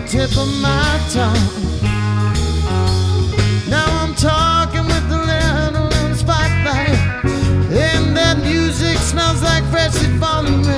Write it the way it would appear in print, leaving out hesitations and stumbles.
tip of my tongue. Now I'm talking with the little in the spotlight, and that music smells like freshly fallen